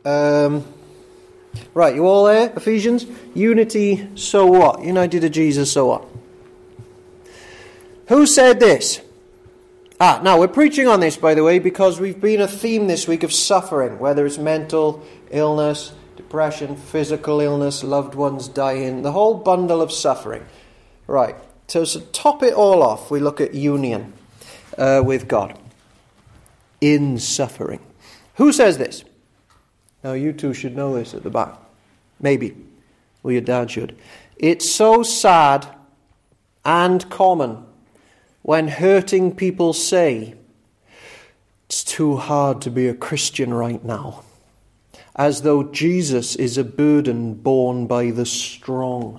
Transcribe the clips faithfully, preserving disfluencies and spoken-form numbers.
Um, right, you all there? Ephesians? Unity, so what? United to Jesus, so what? Who said this? Ah, now we're preaching on this, by the way, because we've been a theme this week of suffering, whether it's mental illness, depression, physical illness, loved ones dying, the whole bundle of suffering. Right, so to top it all off, we look at union uh, with God in suffering. Who says this? Now you two should know this at the back. Maybe. Well, your dad should. It's so sad and common when hurting people say, it's too hard to be a Christian right now, as though Jesus is a burden borne by the strong.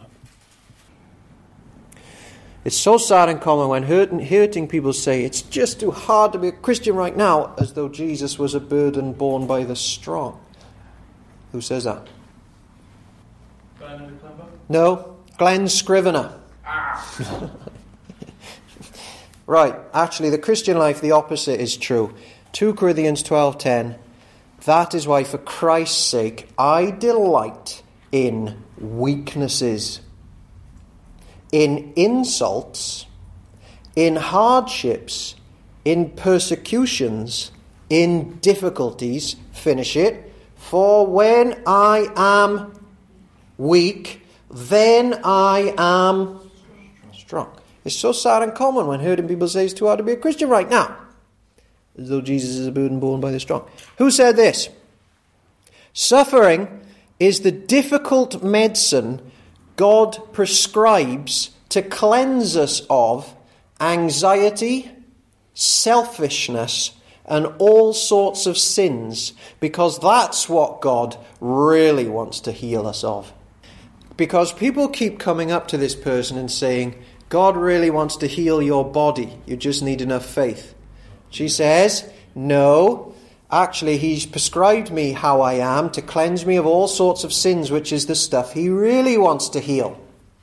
It's so sad and common when hurting, hurting people say, it's just too hard to be a Christian right now, as though Jesus was a burden borne by the strong. Who says that? Glenn Clever? No, Glenn Scrivener. Ah. Right, actually the Christian life, the opposite is true. Second Corinthians twelve ten. That is why for Christ's sake I delight in weaknesses, in insults, in hardships, in persecutions, in difficulties. Finish it. For when I am weak, then I am strong. It's so sad and common when hurting people say it's too hard to be a Christian right now, as though Jesus is a burden borne by the strong. Who said this? Suffering is the difficult medicine God prescribes to cleanse us of anxiety, selfishness, and all sorts of sins, because that's what God really wants to heal us of. Because people keep coming up to this person and saying, God really wants to heal your body. You just need enough faith. She says, no, actually he's prescribed me how I am to cleanse me of all sorts of sins, which is the stuff he really wants to heal.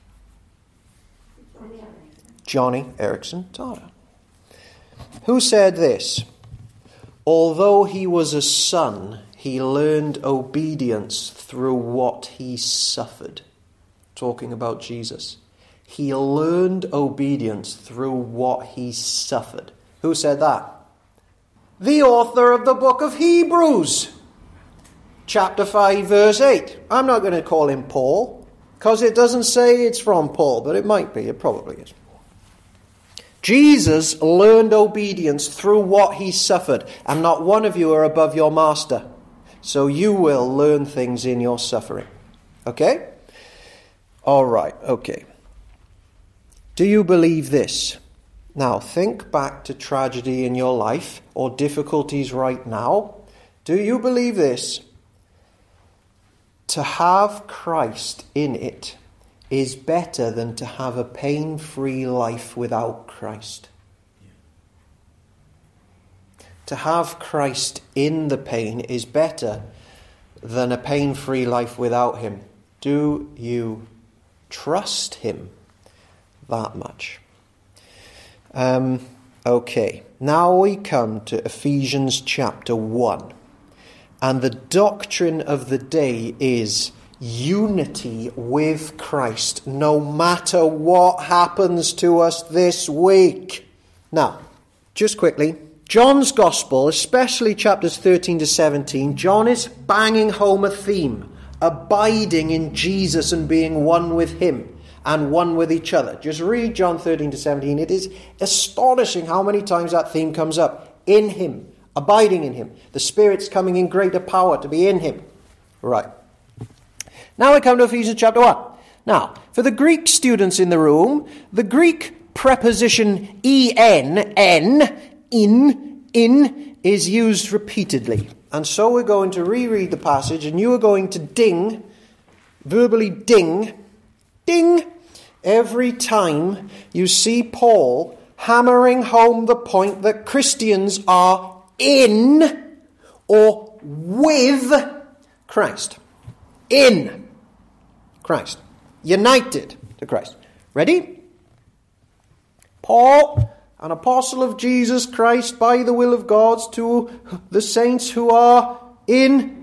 Johnny Erickson Tada. Who said this? Although he was a son, he learned obedience through what he suffered. Talking about Jesus. He learned obedience through what he suffered. Who said that? The author of the book of Hebrews. Chapter five, verse eight. I'm not going to call him Paul, because it doesn't say it's from Paul, but it might be. It probably is. Jesus learned obedience through what he suffered, and not one of you are above your master. So you will learn things in your suffering. Okay? All right, okay. Do you believe this? Now, think back to tragedy in your life or difficulties right now. Do you believe this? To have Christ in it is better than to have a pain-free life without Christ. To have Christ in the pain is better than a pain-free life without him. Do you trust him that much? Um, okay, now we come to Ephesians chapter one. And the doctrine of the day is unity with Christ, no matter what happens to us this week. Now, just quickly, John's Gospel, especially chapters thirteen to seventeen, John is banging home a theme, abiding in Jesus and being one with him and one with each other. Just read John thirteen to seventeen. It is astonishing how many times that theme comes up. In him, abiding in him. The Spirit's coming in greater power to be in him. Right. Now we come to Ephesians chapter one. Now, for the Greek students in the room, the Greek preposition en, en, in, in, is used repeatedly. And so we're going to reread the passage, and you are going to ding, verbally ding, ding, every time you see Paul hammering home the point that Christians are in or with Christ. In Christ. United to Christ. Ready? Paul, an apostle of Jesus Christ by the will of God, to the saints who are in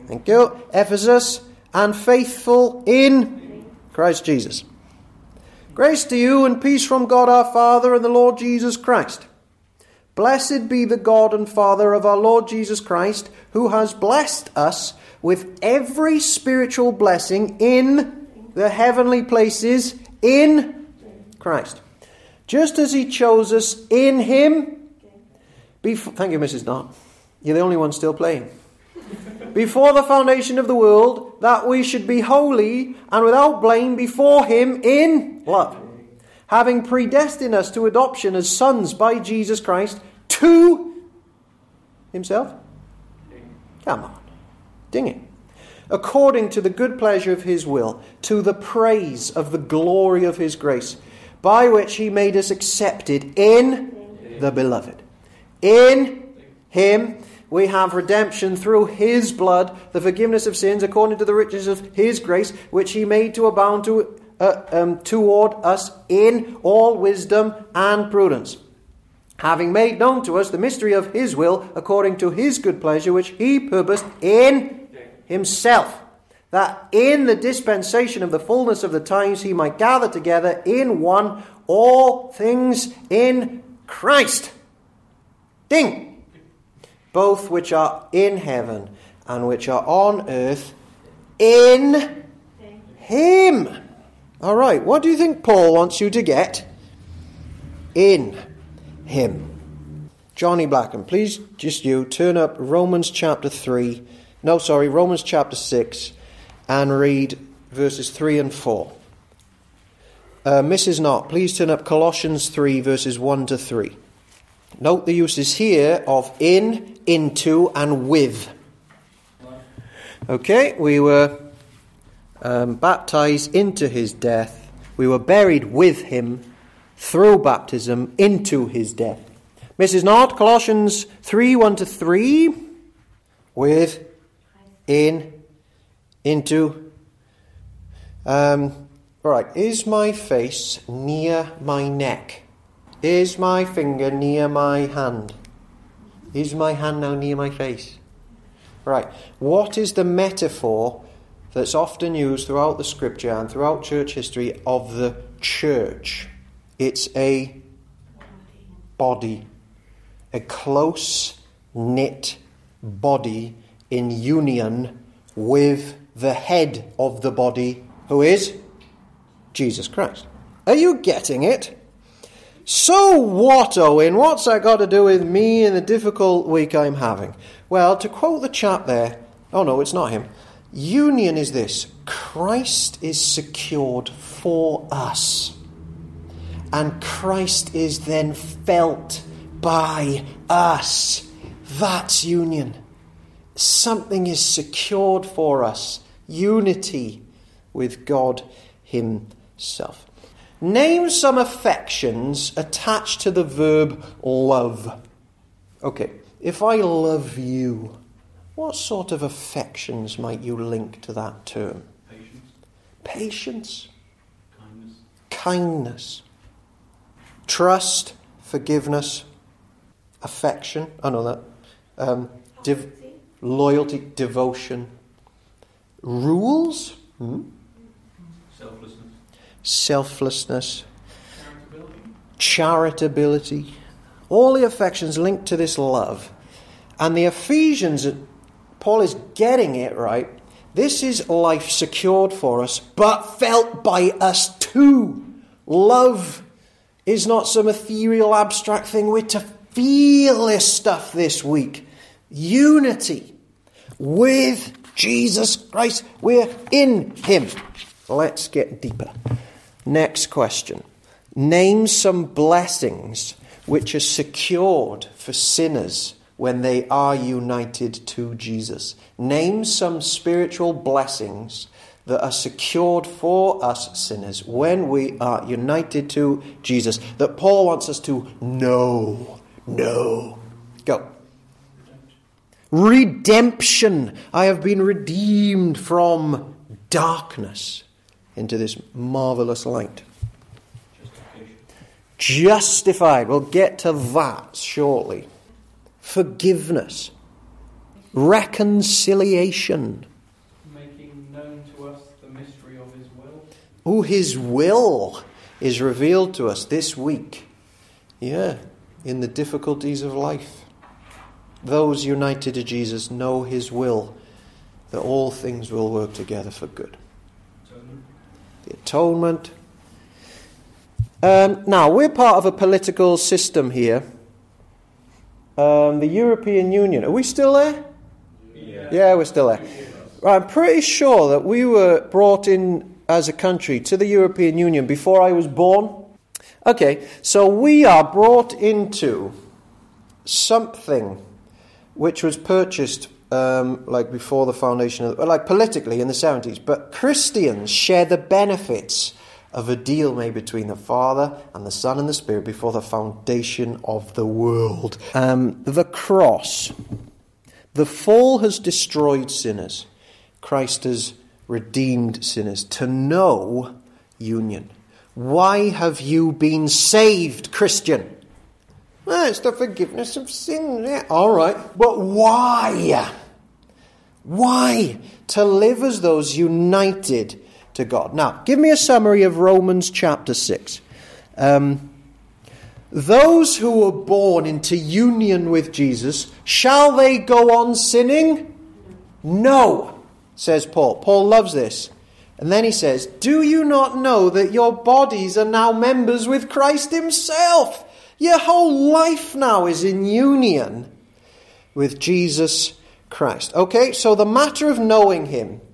Thank you. Ephesus, and faithful in Christ Jesus. Grace to you and peace from God our Father and the Lord Jesus Christ. Blessed be the God and Father of our Lord Jesus Christ, who has blessed us with every spiritual blessing in the heavenly places in Christ. Just as he chose us in him. Before, thank you, Missus Knott. You're the only one still playing. Before the foundation of the world, that we should be holy and without blame before him in love, having predestined us to adoption as sons by Jesus Christ to himself. Come on. Ding it. According to the good pleasure of his will, to the praise of the glory of his grace, by which he made us accepted in the beloved. In him we have redemption through his blood, the forgiveness of sins, according to the riches of his grace, which he made to abound to, uh, um, toward us in all wisdom and prudence, having made known to us the mystery of his will, according to his good pleasure, which he purposed in himself, that in the dispensation of the fullness of the times he might gather together in one all things in Christ. Ding! Both which are in heaven and which are on earth in him. All right, what do you think Paul wants you to get? In him. Johnny Blackham, please, just you, turn up Romans chapter three. No, sorry, Romans chapter six, and read verses three and four. Uh, Missus Knott, please turn up Colossians three, verses one to three. Note the uses here of in, into, and with. Okay, we were um, baptized into his death. We were buried with him through baptism into his death. Missus Knott, Colossians three, one to three. With, in, into. Um, all right, is my face near my neck? Is my finger near my hand? Is my hand now near my face? Right. What is the metaphor that's often used throughout the scripture and throughout church history of the church? It's a body. A close-knit body in union with the head of the body, who is Jesus Christ. Are you getting it? So what, Owen? What's that got to do with me and the difficult week I'm having? Well, to quote the chap there, oh no, it's not him. Union is this: Christ is secured for us, and Christ is then felt by us. That's union. Something is secured for us. Unity with God himself. Name some affections attached to the verb love. Okay, if I love you, what sort of affections might you link to that term? Patience. Patience. Kindness. Kindness. Trust. Forgiveness. Affection. I know that. Um, div- loyalty. Devotion. Rules. Hmm? Selflessness. Selflessness. Charitability. Charitability. All the affections linked to this love. And the Ephesians, Paul is getting it right. This is life secured for us, but felt by us too. Love is not some ethereal, abstract thing. We're to feel this stuff this week. Unity with Jesus Christ. We're in him. Let's get deeper. Next question. Name some blessings which are secured for sinners when they are united to Jesus. Name some spiritual blessings that are secured for us sinners when we are united to Jesus, that Paul wants us to know. Know. Go. Redemption. I have been redeemed from darkness into this marvelous light. Justified. We'll get to that shortly. Forgiveness. reconciliation. Making known to us the mystery of his will. Oh, his will is revealed to us this week. Yeah, in the difficulties of life. Those united to Jesus know his will, that all things will work together for good. Atonement. The atonement. Um, now, we're part of a political system here. Um, the European Union. Are we still there? Yeah. Yeah, we're still there. Right, I'm pretty sure that we were brought in as a country to the European Union before I was born. Okay, so we are brought into something which was purchased um, like before the foundation of, like politically in the seventies. But Christians share the benefits of a deal made between the Father and the Son and the Spirit before the foundation of the world. Um, the cross. The fall has destroyed sinners. Christ has redeemed sinners to know union. Why have you been saved, Christian? Well, it's the forgiveness of sin. Yeah, all right. But why? Why? To live as those united to God. Now, give me a summary of Romans chapter six. Um, Those who were born into union with Jesus, shall they go on sinning? No, says Paul. Paul loves this. And then he says, do you not know that your bodies are now members with Christ himself? Your whole life now is in union with Jesus Christ. Okay, so the matter of knowing him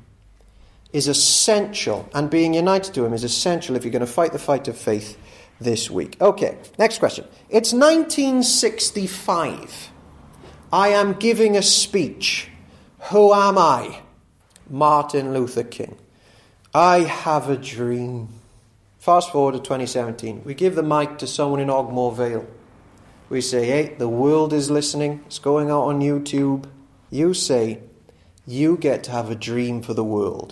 is essential, and being united to him is essential if you're going to fight the fight of faith this week. Okay, next question. It's nineteen sixty-five. I am giving a speech. Who am I? Martin Luther King. I have a dream. Fast forward to twenty seventeen. We give the mic to someone in Ogmore Vale. We say, hey, the world is listening. It's going out on YouTube. You say, you get to have a dream for the world.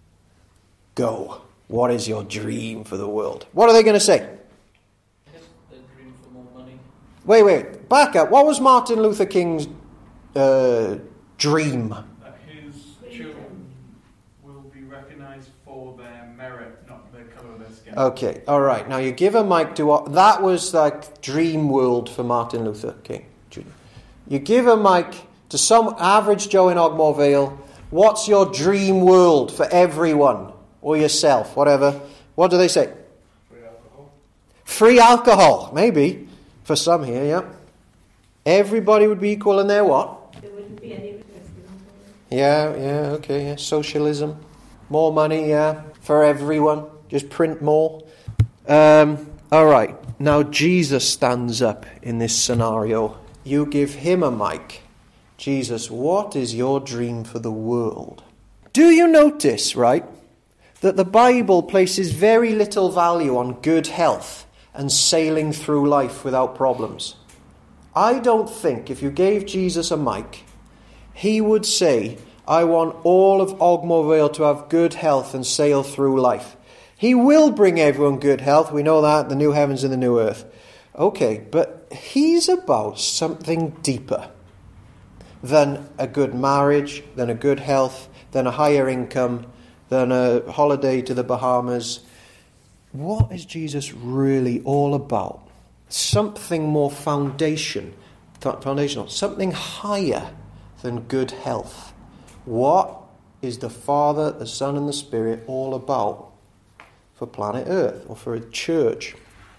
Go. What is your dream for the world? What are they going to say? They dream for more money. Wait, wait. Back up. What was Martin Luther King's uh, dream? That his children will be recognised for their merit, not the colour of their skin. Okay, all right. Now you give a mic to what? That was like dream world for Martin Luther King Junior You give a mic to some average Joe in Ogmore Vale. What's your dream world for everyone? Or yourself, whatever. What do they say? Free alcohol. Free alcohol, maybe. For some here, yeah. Everybody would be equal in their what? There wouldn't be any restrictions. Yeah, yeah, okay, yeah. Socialism. More money, yeah, for everyone. Just print more. Um, all right. Now Jesus stands up in this scenario. You give him a mic. Jesus, what is your dream for the world? Do you notice, right, that the Bible places very little value on good health and sailing through life without problems? I don't think if you gave Jesus a mic, he would say, I want all of Ogmore Vale to have good health and sail through life. He will bring everyone good health. We know that, the new heavens and the new earth. Okay, but he's about something deeper than a good marriage, than a good health, than a higher income, than a holiday to the Bahamas. What is Jesus really all about? Something more foundation, foundational, something higher than good health. What is the Father, the Son, and the Spirit all about for planet Earth or for a church?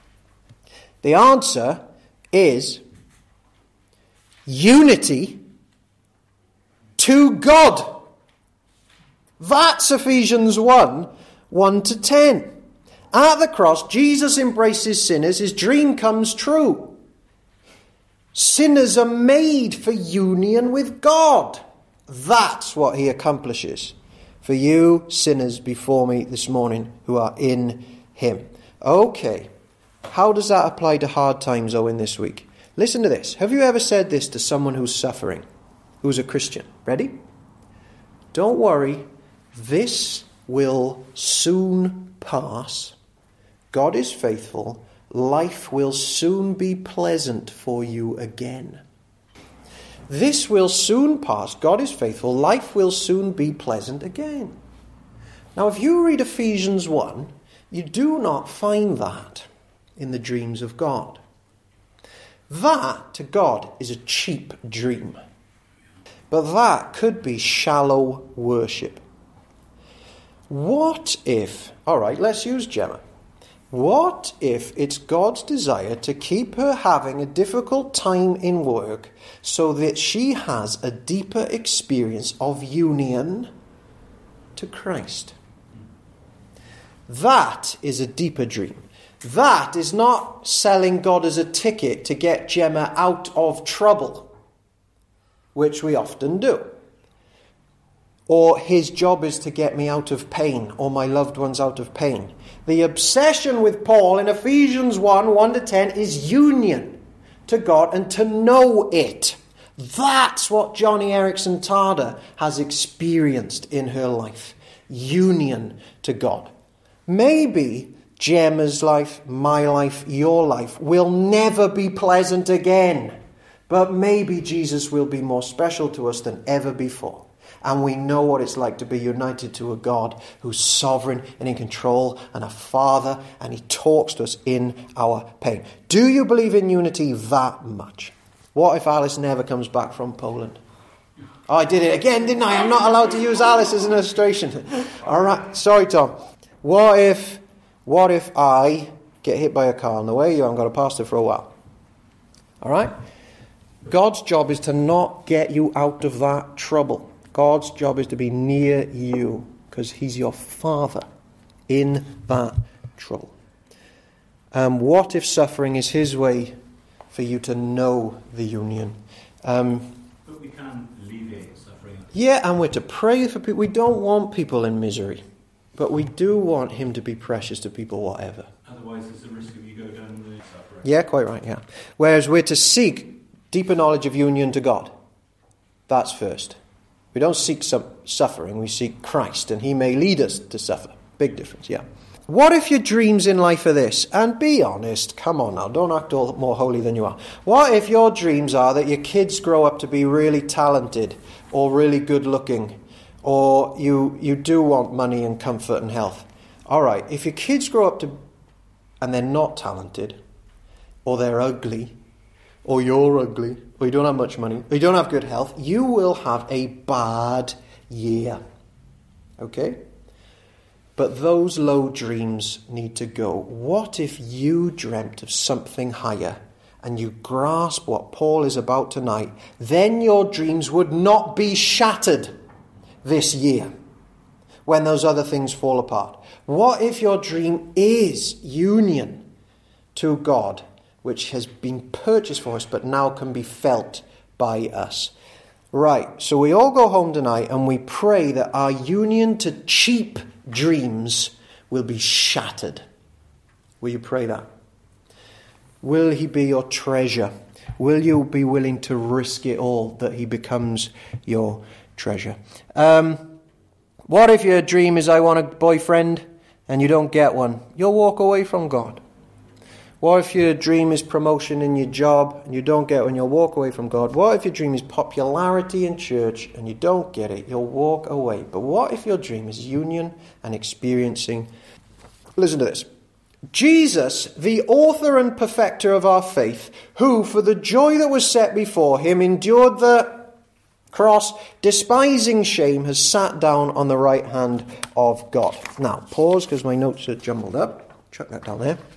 The answer is unity to God. That's Ephesians one, one to ten. At the cross, Jesus embraces sinners. His dream comes true. Sinners are made for union with God. That's what he accomplishes for you sinners before me this morning who are in him. Okay, how does that apply to hard times, Owen, this week? Listen to this. Have you ever said this to someone who's suffering, who's a Christian? Ready? Don't worry. This will soon pass. God is faithful. Life will soon be pleasant for you again. This will soon pass. God is faithful. Life will soon be pleasant again. Now, if you read Ephesians one, you do not find that in the dreams of God. That, to God, is a cheap dream. But that could be shallow worship. What if, all right, let's use Gemma. What if it's God's desire to keep her having a difficult time in work so that she has a deeper experience of union to Christ? That is a deeper dream. That is not selling God as a ticket to get Gemma out of trouble, which we often do. Or his job is to get me out of pain, or my loved ones out of pain. The obsession with Paul in Ephesians one, one to ten is union to God and to know it. That's what Johnny Erickson Tada has experienced in her life. Union to God. Maybe Gemma's life, my life, your life will never be pleasant again. But maybe Jesus will be more special to us than ever before. And we know what it's like to be united to a God who's sovereign and in control and a Father, and he talks to us in our pain. Do you believe in unity that much? What if Alice never comes back from Poland? Oh, I did it again, didn't I? I'm not allowed to use Alice as an illustration. All right, sorry, Tom. What if, what if I get hit by a car on the way? You haven't got a pastor for a while. All right? God's job is to not get you out of that trouble. God's job is to be near you because he's your Father in that trouble. Um, what if suffering is his way for you to know the union? Um, but we can alleviate suffering. Yeah, and we're to pray for people. We don't want people in misery, but we do want him to be precious to people, whatever. Otherwise, there's a risk of you go down the suffering. Yeah, quite right, yeah. Whereas we're to seek deeper knowledge of union to God. That's first. We don't seek some suffering, we seek Christ, and he may lead us to suffer. Big difference, yeah. What if your dreams in life are this? And be honest, come on now, don't act all more holy than you are. What if your dreams are that your kids grow up to be really talented or really good looking, or you, you do want money and comfort and health? All right, if your kids grow up to and they're not talented, or they're ugly, or you're ugly, or you don't have much money, or you don't have good health, you will have a bad year. Okay? But those low dreams need to go. What if you dreamt of something higher and you grasp what Paul is about tonight? Then your dreams would not be shattered this year when those other things fall apart. What if your dream is union to God, which has been purchased for us but now can be felt by us? Right, so we all go home tonight and we pray that our union to cheap dreams will be shattered. Will you pray that? Will he be your treasure? Will you be willing to risk it all that he becomes your treasure? Um, what if your dream is I want a boyfriend and you don't get one? You'll walk away from God. What if your dream is promotion in your job and you don't get it and you'll walk away from God? What if your dream is popularity in church and you don't get it? You'll walk away. But what if your dream is union and experiencing? Listen to this. Jesus, the author and perfecter of our faith, who for the joy that was set before him endured the cross, despising shame, has sat down on the right hand of God. Now, pause because my notes are jumbled up. Chuck that down there.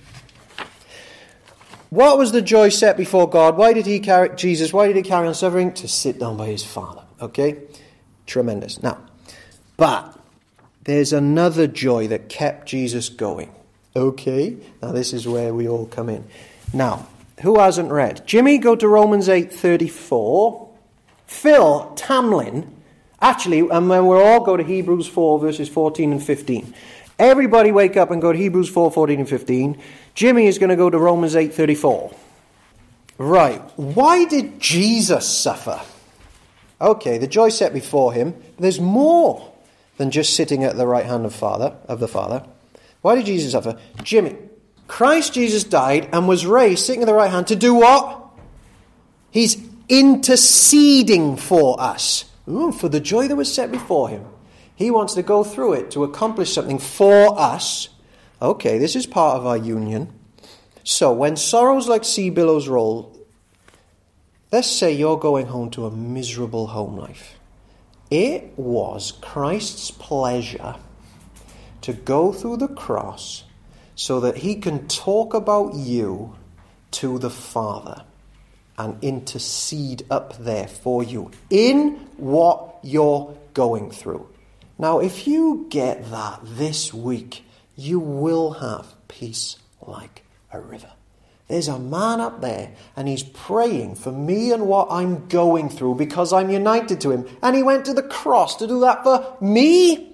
What was the joy set before God? Why did he carry, Jesus, why did he carry on suffering? To sit down by his Father. Okay? Tremendous. Now, but there's another joy that kept Jesus going. Okay? Now this is where we all come in. Now, who hasn't read? Jimmy, go to Romans eight thirty-four. Phil Tamlin, actually, and when we'll all go to Hebrews four, verses fourteen and fifteen. Everybody wake up and go to Hebrews four, fourteen and fifteen. Jimmy is going to go to Romans eight thirty-four. Right. Why did Jesus suffer? Okay, the joy set before him. There's more than just sitting at the right hand of Father of the Father. Why did Jesus suffer? Jimmy, Christ Jesus died and was raised, sitting at the right hand, to do what? He's interceding for us. Ooh, for the joy that was set before him. He wants to go through it to accomplish something for us. Okay, this is part of our union. So, when sorrows like sea billows roll, let's say you're going home to a miserable home life. It was Christ's pleasure to go through the cross so that he can talk about you to the Father and intercede up there for you in what you're going through. Now, if you get that this week, you will have peace like a river. There's a man up there, and he's praying for me and what I'm going through because I'm united to him. And he went to the cross to do that for me.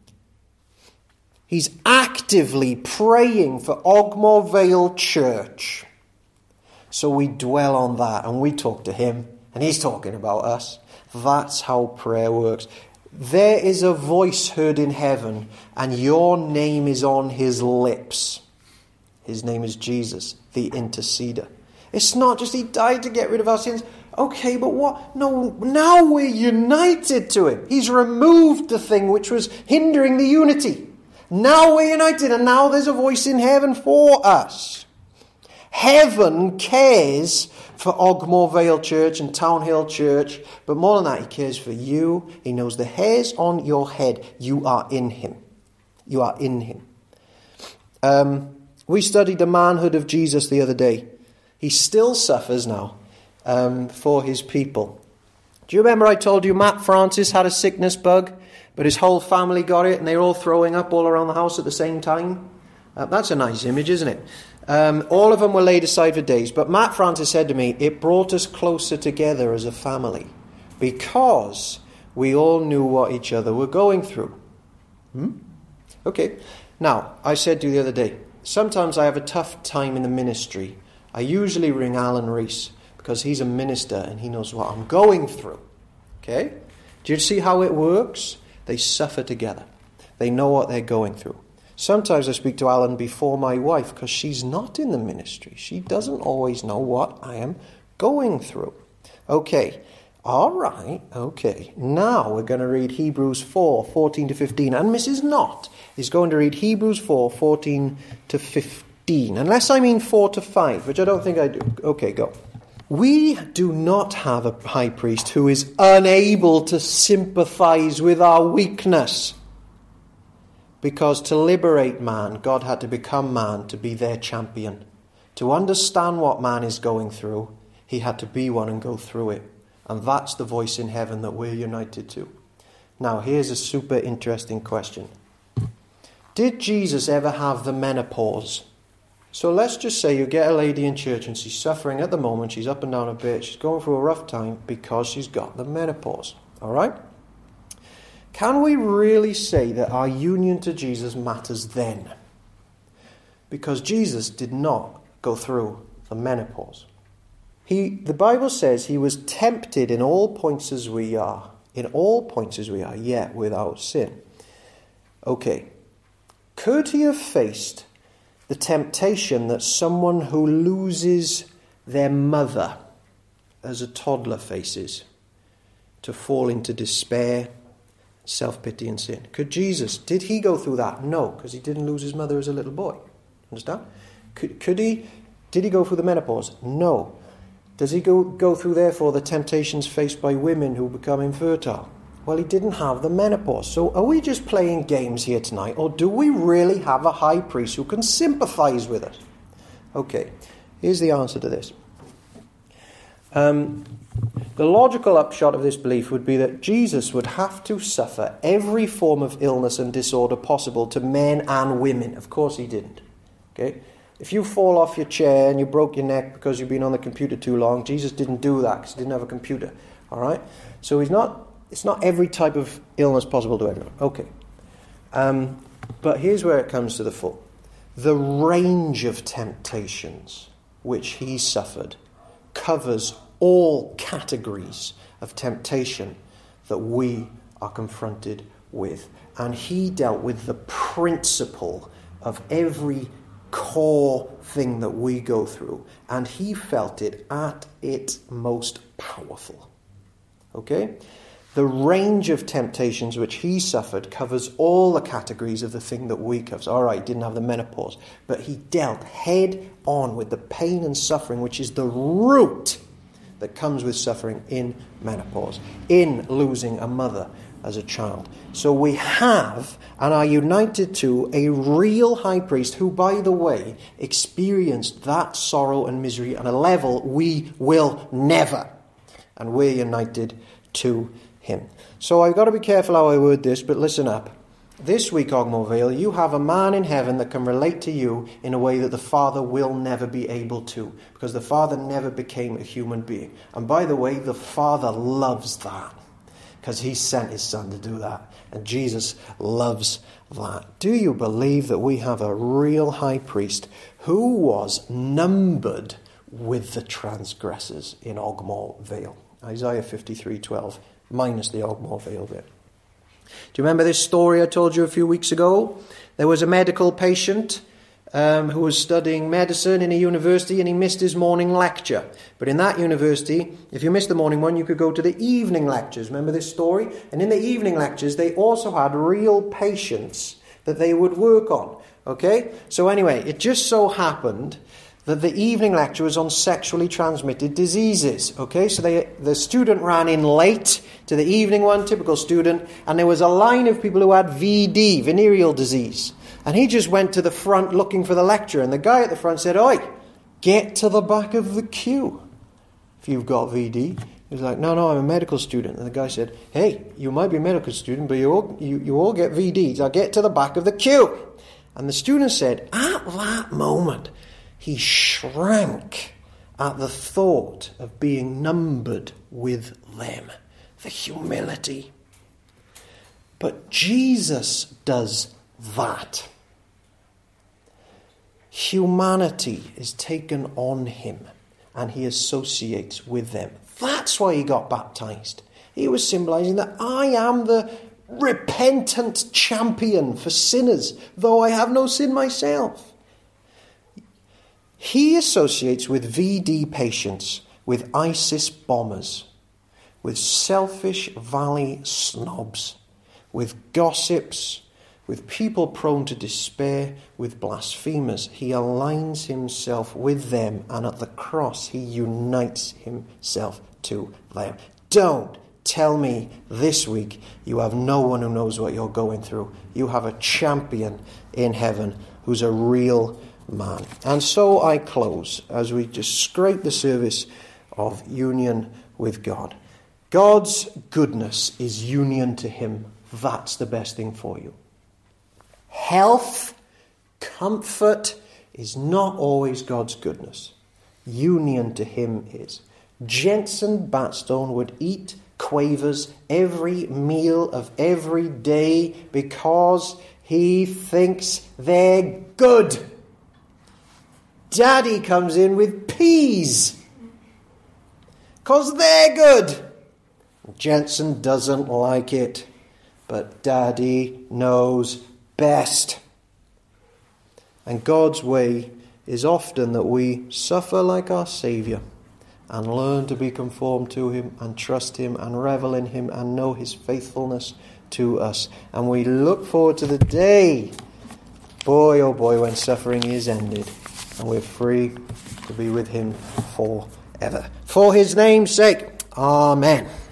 He's actively praying for Ogmore Vale Church. So we dwell on that, and we talk to him, and he's talking about us. That's how prayer works. There is a voice heard in heaven, and your name is on his lips. His name is Jesus, the interceder. It's not just he died to get rid of our sins. Okay, but what? No, now we're united to him. He's removed the thing which was hindering the unity. Now we're united, and now there's a voice in heaven for us. Heaven cares for Ogmore Vale Church and Town Hill Church, but more than that, he cares for you. He knows the hairs on your head. You are in him. You are in him. Um, we studied the manhood of Jesus the other day. He still suffers now um, for his people. Do you remember I told you Matt Francis had a sickness bug, but his whole family got it and they were all throwing up all around the house at the same time? Uh, that's a nice image, isn't it? Um, all of them were laid aside for days. But Matt Francis said to me, it brought us closer together as a family because we all knew what each other were going through. Hmm? Okay. Now, I said to you the other day, sometimes I have a tough time in the ministry. I usually ring Alan Reese because he's a minister and he knows what I'm going through. Okay? Do you see how it works? They suffer together. They know what they're going through. Sometimes I speak to Alan before my wife because she's not in the ministry. She doesn't always know what I am going through. Okay, all right, okay. Now we're going to read Hebrews four, fourteen to fifteen. And Missus Knott is going to read Hebrews four, fourteen to fifteen. Unless I mean four to five, which I don't think I do. Okay, go. We do not have a high priest who is unable to sympathize with our weakness. Because to liberate man, God had to become man to be their champion. To understand what man is going through, he had to be one and go through it. And that's the voice in heaven that we're united to. Now, here's a super interesting question. Did Jesus ever have the menopause? So let's just say you get a lady in church and she's suffering at the moment. She's up and down a bit. She's going through a rough time because she's got the menopause. All right? Can we really say that our union to Jesus matters then? Because Jesus did not go through the menopause. He, the Bible says he was tempted in all points as we are. In all points as we are, yet without sin. Okay. Could he have faced the temptation that someone who loses their mother as a toddler faces, to fall into despair, self-pity and sin? Could Jesus, did he go through that? No, because he didn't lose his mother as a little boy. Understand? Could, could he, did he go through the menopause? No. Does he go, go through, therefore, the temptations faced by women who become infertile? Well, he didn't have the menopause. So are we just playing games here tonight, or do we really have a high priest who can sympathize with us? Okay, here's the answer to this. Um, the logical upshot of this belief would be that Jesus would have to suffer every form of illness and disorder possible to men and women. Of course he didn't. Okay? If you fall off your chair and you broke your neck because you've been on the computer too long, Jesus didn't do that because he didn't have a computer. All right? So he's not. It's not every type of illness possible to everyone. Okay. Um, but here's where it comes to the full. The range of temptations which he suffered covers all categories of temptation that we are confronted with. And he dealt with the principle of every core thing that we go through, and he felt it at its most powerful. Okay? The range of temptations which he suffered covers all the categories of the thing that we cover. All right, he didn't have the menopause, but he dealt head on with the pain and suffering, which is the root that comes with suffering in menopause, in losing a mother as a child. So we have and are united to a real high priest who, by the way, experienced that sorrow and misery on a level we will never. And we're united to him. So I've got to be careful how I word this, but listen up. This week, Ogmore Vale, you have a man in heaven that can relate to you in a way that the Father will never be able to, because the Father never became a human being. And by the way, the Father loves that, because he sent his Son to do that. And Jesus loves that. Do you believe that we have a real high priest who was numbered with the transgressors in Ogmore Vale? Isaiah fifty-three twelve, minus the Ogmore Vale bit. Do you remember this story I told you a few weeks ago? There was a medical patient um, who was studying medicine in a university, and he missed his morning lecture. But in that university, if you missed the morning one, you could go to the evening lectures. Remember this story? And in the evening lectures, they also had real patients that they would work on. Okay? So anyway, it just so happened that the evening lecture was on sexually transmitted diseases. Okay, so they, the student ran in late to the evening one, typical student, and there was a line of people who had V D, venereal disease. And he just went to the front looking for the lecturer, and the guy at the front said, "Oi, get to the back of the queue if you've got V D." He was like, no, no, I'm a medical student. And the guy said, "Hey, you might be a medical student, but you all, you, you all get V Ds. I'll get to the back of the queue." And the student said, at that moment, he shrank at the thought of being numbered with them. The humility. But Jesus does that. Humanity is taken on him, and he associates with them. That's why he got baptized. He was symbolizing that I am the repentant champion for sinners, though I have no sin myself. He associates with V D patients, with ISIS bombers, with selfish valley snobs, with gossips, with people prone to despair, with blasphemers. He aligns himself with them, and at the cross he unites himself to them. Don't tell me this week you have no one who knows what you're going through. You have a champion in heaven who's a real man. And so I close as we just scrape the surface of union with God. God's goodness is union to him. That's the best thing for you. Health, comfort is not always God's goodness. Union to him is. Jensen Batstone would eat quavers every meal of every day because he thinks they're good. Daddy comes in with peas because they're good. Jensen doesn't like it, but Daddy knows best. And God's way is often that we suffer like our Saviour and learn to be conformed to him and trust him and revel in him and know his faithfulness to us. And we look forward to the day, boy oh boy, when suffering is ended and we're free to be with him forever. For his name's sake, amen.